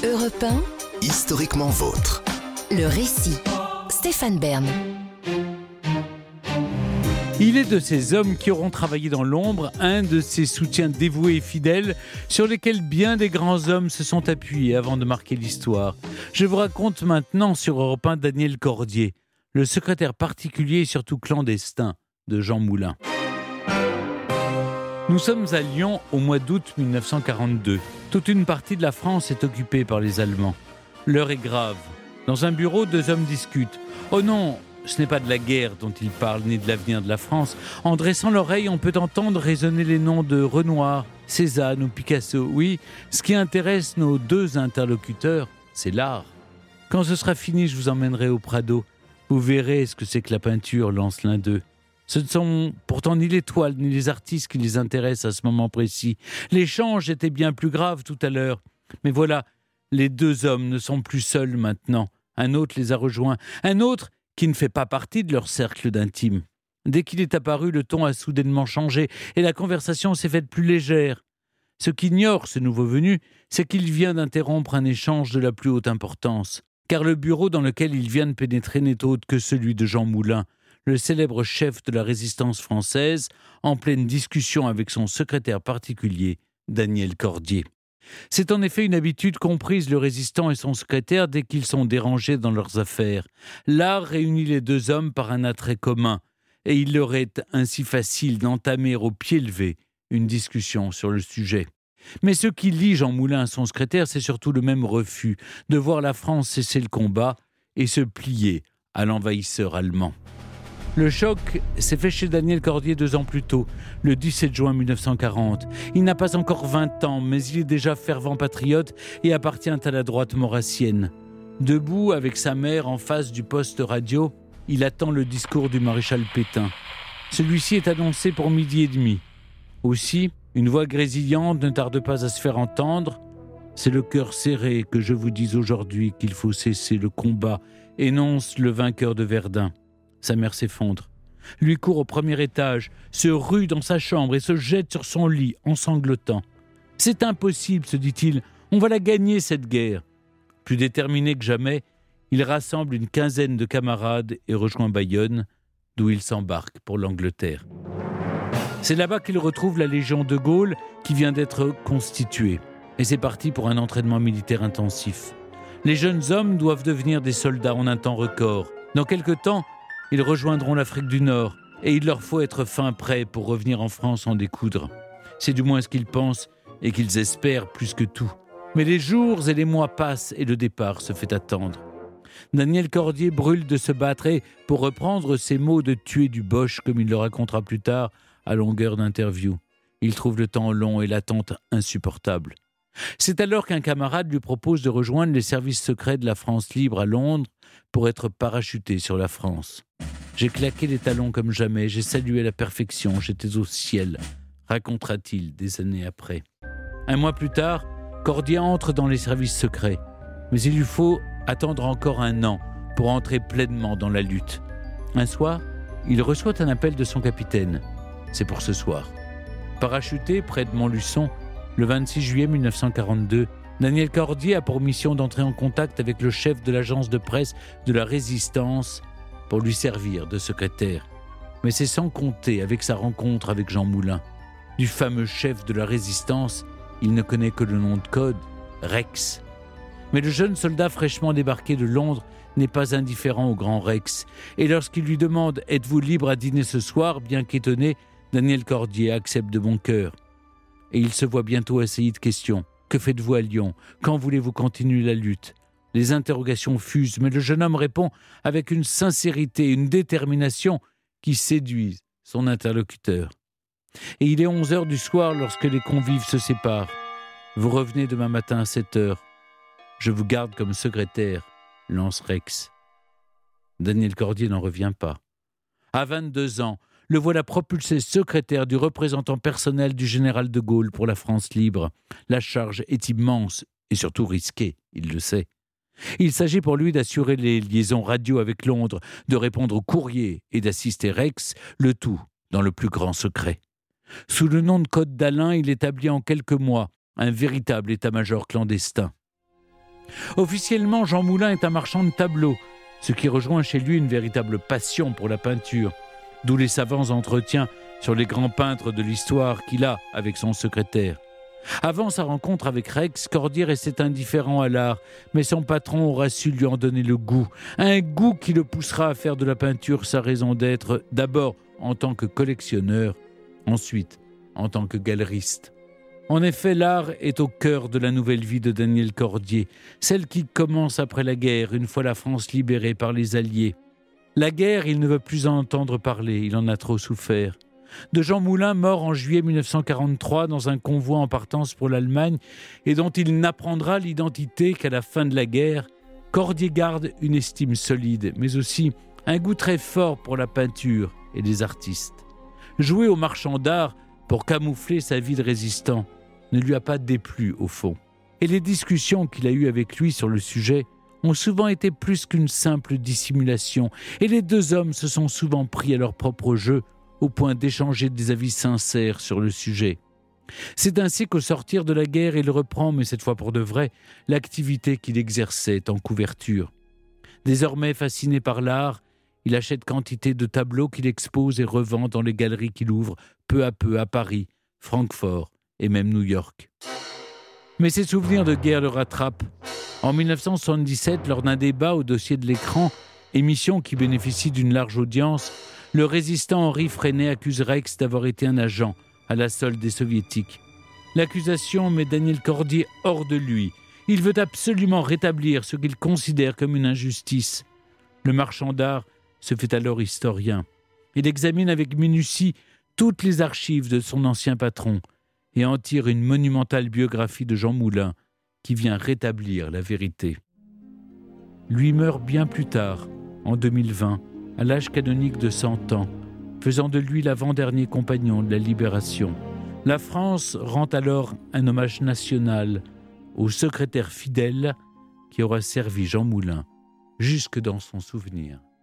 Europe 1, Historiquement vôtre. le récit. Stéphane Bern. Il est de ces hommes qui auront travaillé dans l'ombre, un de ces soutiens dévoués et fidèles sur lesquels bien des grands hommes se sont appuyés avant de marquer l'histoire. Je vous raconte maintenant sur Europe 1 Daniel Cordier, le secrétaire particulier et surtout clandestin de Jean Moulin. Nous sommes à Lyon au mois d'août 1942. Toute une partie de la France est occupée par les Allemands. L'heure est grave. Dans un bureau, deux hommes discutent. Oh non, ce n'est pas de la guerre dont ils parlent, ni de l'avenir de la France. En dressant l'oreille, on peut entendre résonner les noms de Renoir, Cézanne ou Picasso. Oui, ce qui intéresse nos deux interlocuteurs, c'est l'art. Quand ce sera fini, je vous emmènerai au Prado. Vous verrez ce que c'est que la peinture, lance l'un d'eux. Ce ne sont pourtant ni les toiles ni les artistes qui les intéressent à ce moment précis. L'échange était bien plus grave tout à l'heure. Mais voilà, les deux hommes ne sont plus seuls maintenant. Un autre les a rejoints. Un autre qui ne fait pas partie de leur cercle d'intime. Dès qu'il est apparu, le ton a soudainement changé et la conversation s'est faite plus légère. Ce qu'ignore ce nouveau venu, c'est qu'il vient d'interrompre un échange de la plus haute importance. Car le bureau dans lequel il vient de pénétrer n'est autre que celui de Jean Moulin, le célèbre chef de la résistance française, en pleine discussion avec son secrétaire particulier, Daniel Cordier. C'est en effet une habitude qu'ont prise le résistant et son secrétaire dès qu'ils sont dérangés dans leurs affaires. L'art réunit les deux hommes par un attrait commun, et il leur est ainsi facile d'entamer au pied levé une discussion sur le sujet. Mais ce qui lie Jean Moulin à son secrétaire, c'est surtout le même refus de voir la France cesser le combat et se plier à l'envahisseur allemand. Le choc s'est fait chez Daniel Cordier 2 ans plus tôt, le 17 juin 1940. Il n'a pas encore 20 ans, mais il est déjà fervent patriote et appartient à la droite maurassienne. Debout avec sa mère en face du poste radio, il attend le discours du maréchal Pétain. Celui-ci est annoncé pour 12h30. Aussi, une voix grésillante ne tarde pas à se faire entendre. « C'est le cœur serré que je vous dis aujourd'hui qu'il faut cesser le combat », énonce le vainqueur de Verdun. Sa mère s'effondre. Lui court au premier étage, se rue dans sa chambre et se jette sur son lit en sanglotant. « C'est impossible, se dit-il, on va la gagner cette guerre. » Plus déterminé que jamais, il rassemble une quinzaine de camarades et rejoint Bayonne, d'où il s'embarque pour l'Angleterre. C'est là-bas qu'il retrouve la Légion de Gaulle qui vient d'être constituée. Et c'est parti pour un entraînement militaire intensif. Les jeunes hommes doivent devenir des soldats en un temps record. Dans quelque temps, ils rejoindront l'Afrique du Nord et il leur faut être fin prêt pour revenir en France en découdre. C'est du moins ce qu'ils pensent et qu'ils espèrent plus que tout. Mais les jours et les mois passent et le départ se fait attendre. Daniel Cordier brûle de se battre et, pour reprendre ses mots, de tuer du boche, comme il le racontera plus tard à longueur d'interview. Il trouve le temps long et l'attente insupportable. C'est alors qu'un camarade lui propose de rejoindre les services secrets de la France libre à Londres pour être parachuté sur la France. « J'ai claqué les talons comme jamais, j'ai salué la perfection, j'étais au ciel », racontera-t-il des années après. Un mois plus tard, Cordier entre dans les services secrets. Mais il lui faut attendre encore 1 an pour entrer pleinement dans la lutte. Un soir, il reçoit un appel de son capitaine. C'est pour ce soir. Parachuté près de Montluçon, le 26 juillet 1942, Daniel Cordier a pour mission d'entrer en contact avec le chef de l'agence de presse de la Résistance pour lui servir de secrétaire. Mais c'est sans compter avec sa rencontre avec Jean Moulin. Du fameux chef de la Résistance, il ne connaît que le nom de code, Rex. Mais le jeune soldat fraîchement débarqué de Londres n'est pas indifférent au grand Rex. Et lorsqu'il lui demande « Êtes-vous libre à dîner ce soir ?» bien qu'étonné, Daniel Cordier accepte de bon cœur. Et il se voit bientôt assailli de questions. Que faites-vous à Lyon ? Quand voulez-vous continuer la lutte ? Les interrogations fusent, mais le jeune homme répond avec une sincérité, une détermination qui séduisent son interlocuteur. Et il est 11h du soir lorsque les convives se séparent. Vous revenez demain matin à 7h. Je vous garde comme secrétaire, lance Rex. Daniel Cordier n'en revient pas. À 22 ans, le voilà propulsé secrétaire du représentant personnel du général de Gaulle pour la France libre. La charge est immense et surtout risquée, il le sait. Il s'agit pour lui d'assurer les liaisons radio avec Londres, de répondre aux courriers et d'assister Rex, le tout dans le plus grand secret. Sous le nom de code d'Alain, il établit en quelques mois un véritable état-major clandestin. Officiellement, Jean Moulin est un marchand de tableaux, ce qui rejoint chez lui une véritable passion pour la peinture, d'où les savants entretiens sur les grands peintres de l'histoire qu'il a avec son secrétaire. Avant sa rencontre avec Rex, Cordier restait indifférent à l'art, mais son patron aura su lui en donner le goût. Un goût qui le poussera à faire de la peinture sa raison d'être, d'abord en tant que collectionneur, ensuite en tant que galeriste. En effet, l'art est au cœur de la nouvelle vie de Daniel Cordier, celle qui commence après la guerre, une fois la France libérée par les Alliés. La guerre, il ne veut plus en entendre parler, il en a trop souffert. De Jean Moulin, mort en juillet 1943 dans un convoi en partance pour l'Allemagne et dont il n'apprendra l'identité qu'à la fin de la guerre, Cordier garde une estime solide, mais aussi un goût très fort pour la peinture et les artistes. Jouer au marchand d'art pour camoufler sa vie de résistant ne lui a pas déplu au fond. Et les discussions qu'il a eues avec lui sur le sujet ont souvent été plus qu'une simple dissimulation, et les deux hommes se sont souvent pris à leur propre jeu au point d'échanger des avis sincères sur le sujet. C'est ainsi qu'au sortir de la guerre, il reprend, mais cette fois pour de vrai, l'activité qu'il exerçait en couverture. Désormais fasciné par l'art, il achète quantité de tableaux qu'il expose et revend dans les galeries qu'il ouvre peu à peu à Paris, Francfort et même New York. Mais ses souvenirs de guerre le rattrapent. En 1977, lors d'un débat au dossier de l'écran, émission qui bénéficie d'une large audience, le résistant Henri Freinet accuse Rex d'avoir été un agent à la solde des Soviétiques. L'accusation met Daniel Cordier hors de lui. Il veut absolument rétablir ce qu'il considère comme une injustice. Le marchand d'art se fait alors historien. Il examine avec minutie toutes les archives de son ancien patron et en tire une monumentale biographie de Jean Moulin qui vient rétablir la vérité. Lui meurt bien plus tard, en 2020, à l'âge canonique de 100 ans, faisant de lui l'avant-dernier compagnon de la Libération. La France rend alors un hommage national au secrétaire fidèle qui aura servi Jean Moulin jusque dans son souvenir.